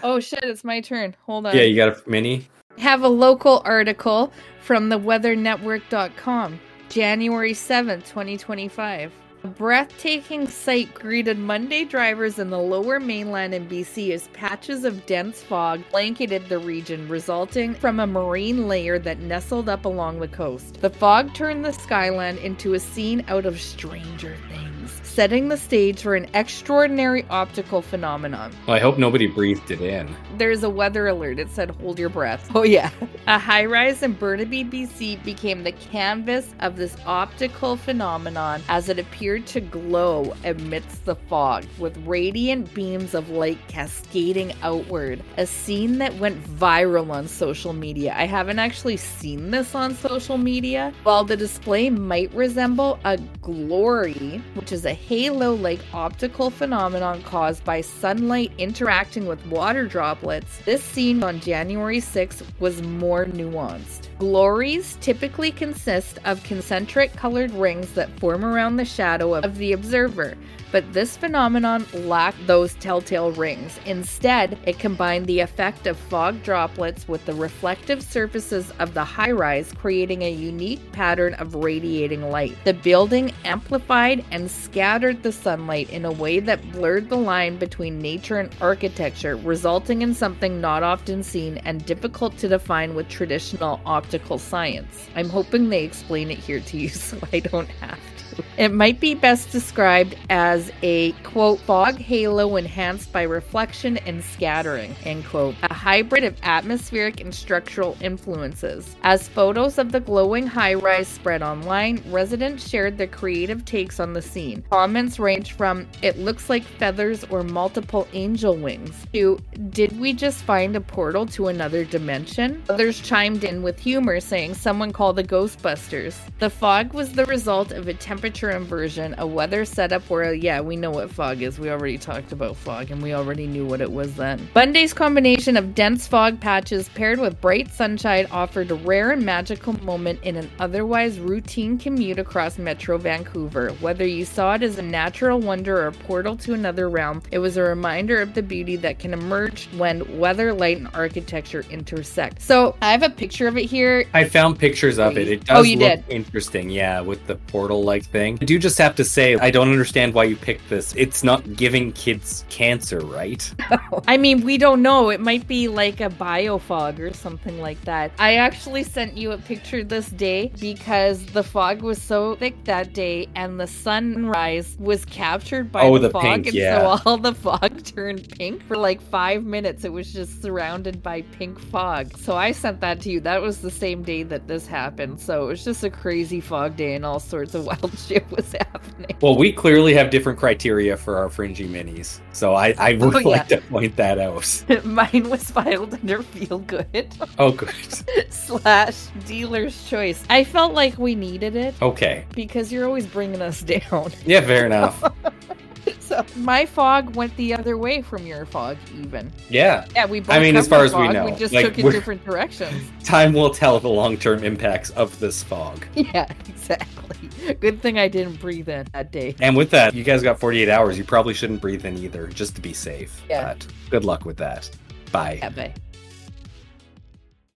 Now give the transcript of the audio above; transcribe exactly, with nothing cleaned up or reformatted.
Oh shit, it's my turn. Hold on. Yeah, you got a mini? Have a local article from the weather network dot com, January seventh, twenty twenty-five. A breathtaking sight greeted Monday drivers in the lower mainland in B C as patches of dense fog blanketed the region, resulting from a marine layer that nestled up along the coast. The fog turned the skyline into a scene out of Stranger Things, setting the stage for an extraordinary optical phenomenon. Well, I hope nobody breathed it in. There's a weather alert. It said, hold your breath. Oh, yeah. A high-rise in Burnaby, B C became the canvas of this optical phenomenon as it appeared to glow amidst the fog, with radiant beams of light cascading outward. A scene that went viral on social media. I haven't actually seen this on social media. While the display might resemble a glory, which is a halo-like optical phenomenon caused by sunlight interacting with water droplets, this scene on January sixth was more nuanced. Glories typically consist of concentric colored rings that form around the shadow of the observer, but this phenomenon lacked those telltale rings. Instead, it combined the effect of fog droplets with the reflective surfaces of the high-rise, creating a unique pattern of radiating light. The building amplified and scattered the sunlight in a way that blurred the line between nature and architecture, resulting in something not often seen and difficult to define with traditional optical science. I'm hoping they explain it here to you so I don't have to. It might be best described as a, quote, fog halo enhanced by reflection and scattering, end quote, a hybrid of atmospheric and structural influences. As photos of the glowing high-rise spread online, residents shared their creative takes on the scene. Comments ranged from, it looks like feathers or multiple angel wings, to, did we just find a portal to another dimension? Others chimed in with humor, saying someone called the Ghostbusters. The fog was the result of a temperature inversion, a weather setup where, yeah, we know what fog is. We already talked about fog and we already knew what it was then. Monday's combination of dense fog patches paired with bright sunshine offered a rare and magical moment in an otherwise routine commute across Metro Vancouver. Whether you saw it as a natural wonder or a portal to another realm, it was a reminder of the beauty that can emerge when weather, light, and architecture intersect. So I have a picture of it here. I found pictures of it. It does oh, you look did? interesting, yeah, with the portal-like thing. I do just have to say, I don't understand why you picked this. It's not giving kids cancer, right? I mean, we don't know. It might be like a biofog or something like that. I actually sent you a picture this day because the fog was so thick that day and the sunrise was captured by oh, the, the fog. pink, and yeah. so all the fog turned pink for like five minutes. It was just surrounded by pink fog. So I sent that to you. That was the same day that this happened. So it was just a crazy fog day and all sorts of wild shit was happening. Well, we clearly have different criteria for our fringy minis, so I, I would Oh, yeah. like to point that out. Mine was filed under Feel Good. Oh, good. Slash Dealer's Choice. I felt like we needed it. Okay. Because you're always bringing us down. Yeah, fair enough. So my fog went the other way from your fog, even. Yeah. Yeah, we both I mean, have as far the as fog, we know. We just Like, took in we're- different directions. Time will tell the long-term impacts of this fog. Yeah, exactly. Good thing I didn't breathe in that day. And with that, you guys got forty-eight hours. You probably shouldn't breathe in either, just to be safe. Yeah. But good luck with that. Bye. Yeah, bye.